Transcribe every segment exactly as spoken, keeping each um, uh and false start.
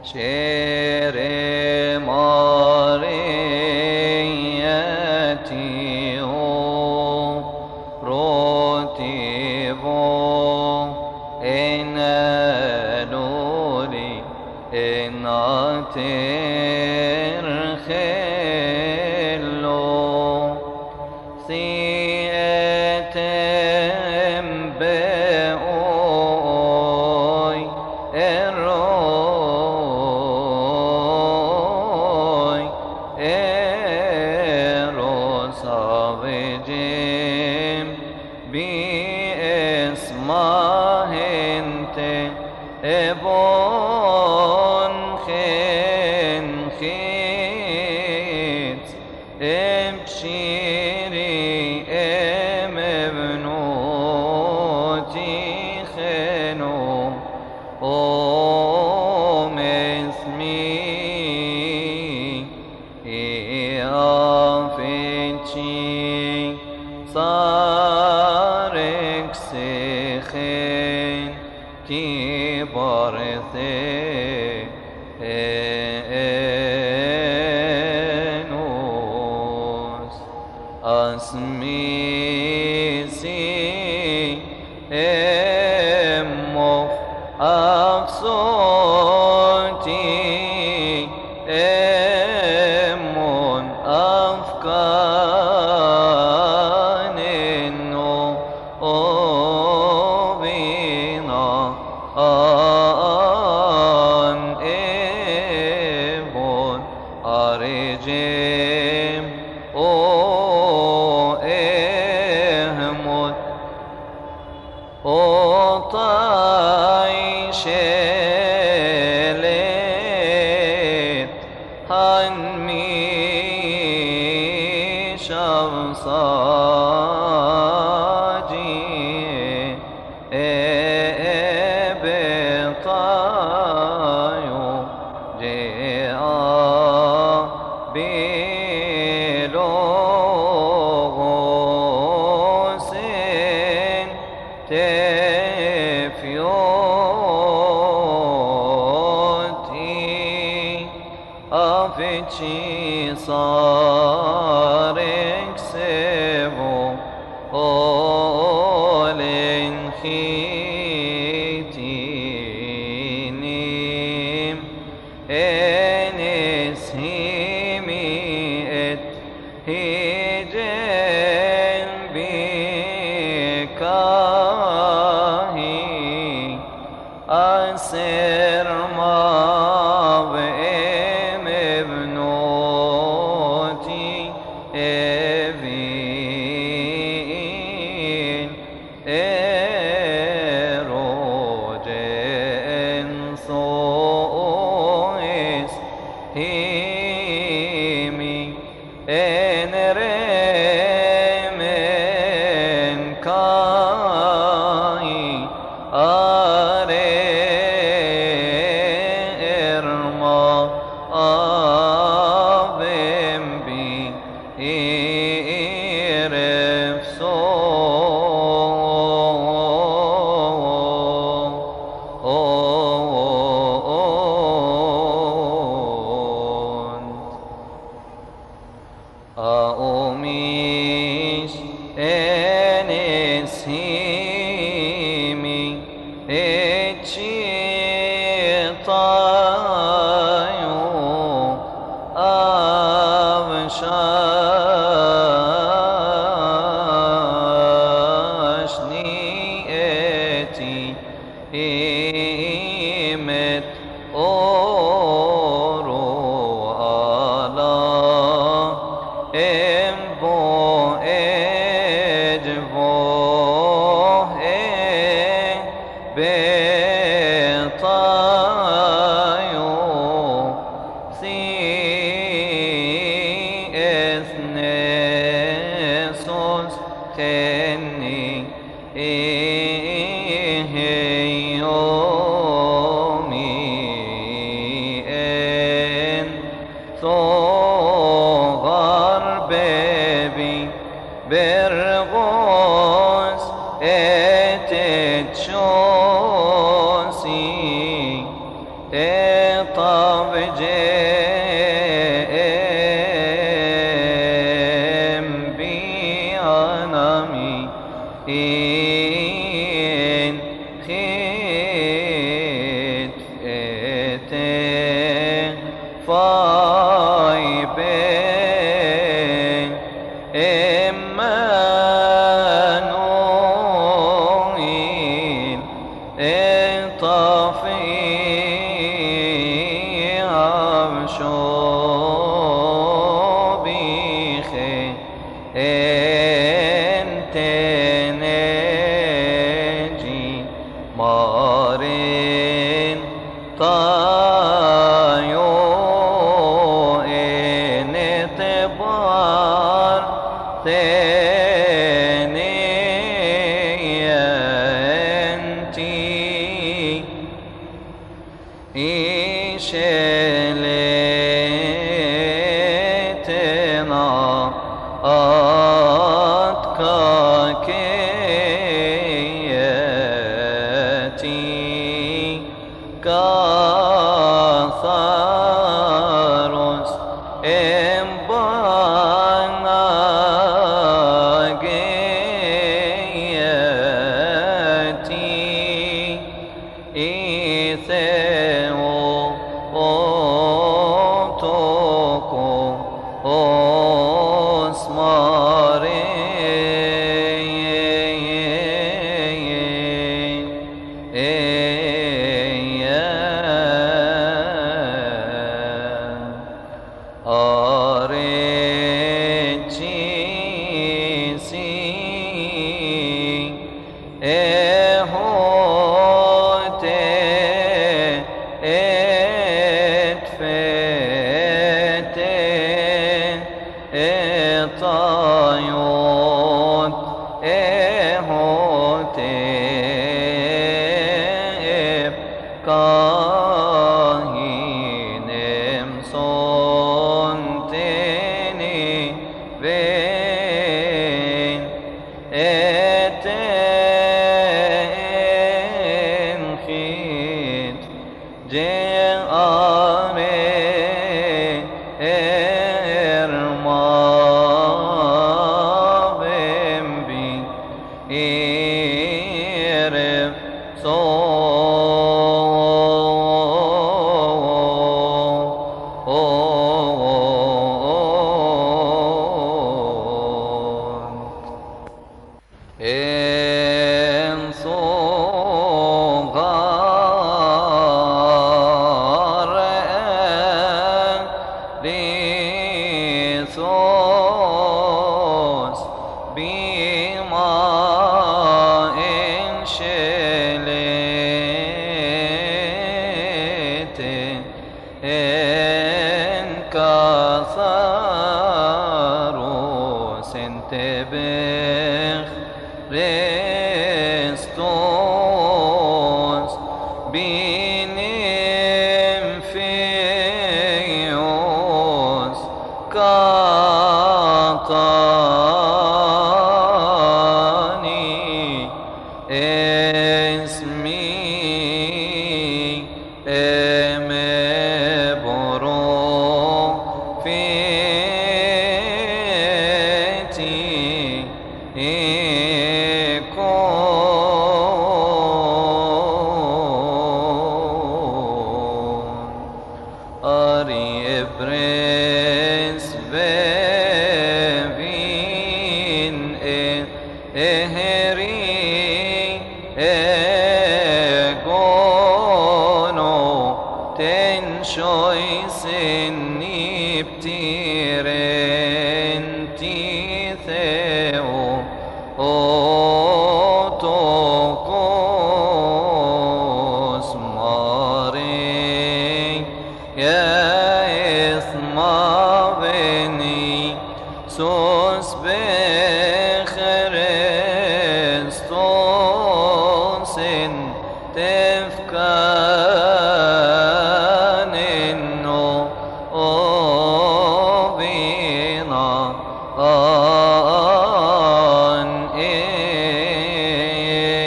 شعر ماريتي رتب إن لولي إن ترخلو سيئتم بأوي الروي إروس أبجيم باسمه انت ابون خن خيت ابشيري ام ابنوتي خنو ام اسمي افتشي صارك سخن كبرثي انوس اسمي سي امف افصوتي امون افكان انو اوبينا ان ايبون ارجم او اهمت او طاي شلت هنمي شمساجي ابطايو جاء بلغوسين تفيوتي أفتشي صارك سبو أولين خيتينيم انس هيميت هيجن بكاهي أسر ما بإم ابنوتي إبين إروجن صويس هيمي إن رمن كاي أرمى أبم بي إرفسو بجيم بيانامي إن خيت فتن فاي بين إما نوين طافي عرشو بيخي انت نجي مارين طايو ان تبار ثاني انتي إشلتنا أتكاكيتي كثارس إمباناجيتي إثيو أوتوكو أسماري أريتشيسي إهوتي اتفتن اطايوت اهوتي كاهينم صنتني بين اتن خيت جاري ارما بمبي إيرف إن صغار ريثوس بما إن شلت إن كثروس انتبه ريستوس بنمفيوس كاطاني اسمي امبرو فيتي أري برنس بين إهري إغونو تنشوي سني بتيرن تيثيو أوتوكوس ماري يا إثما بني سوس بخريستوس تفكان إنه أبينا آن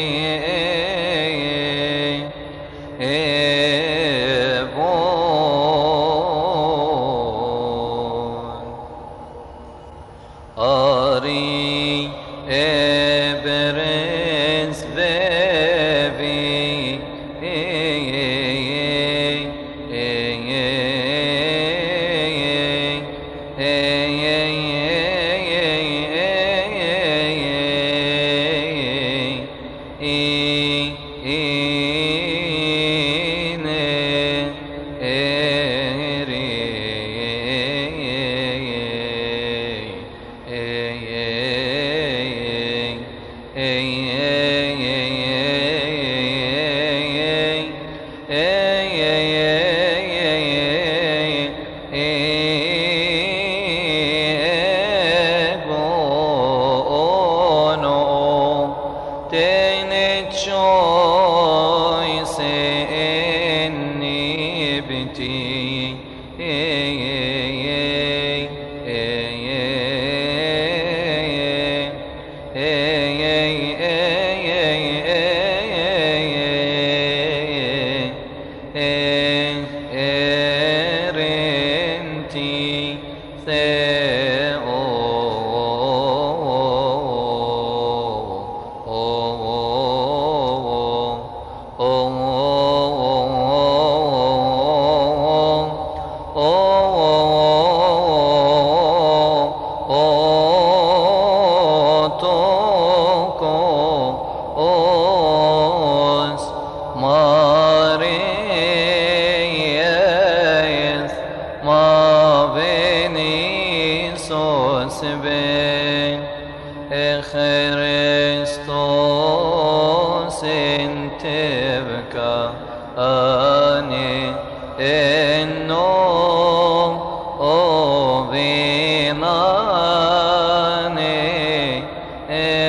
إيه إيه Χριστός εν τεύκα ανε ενώ ο βινάνε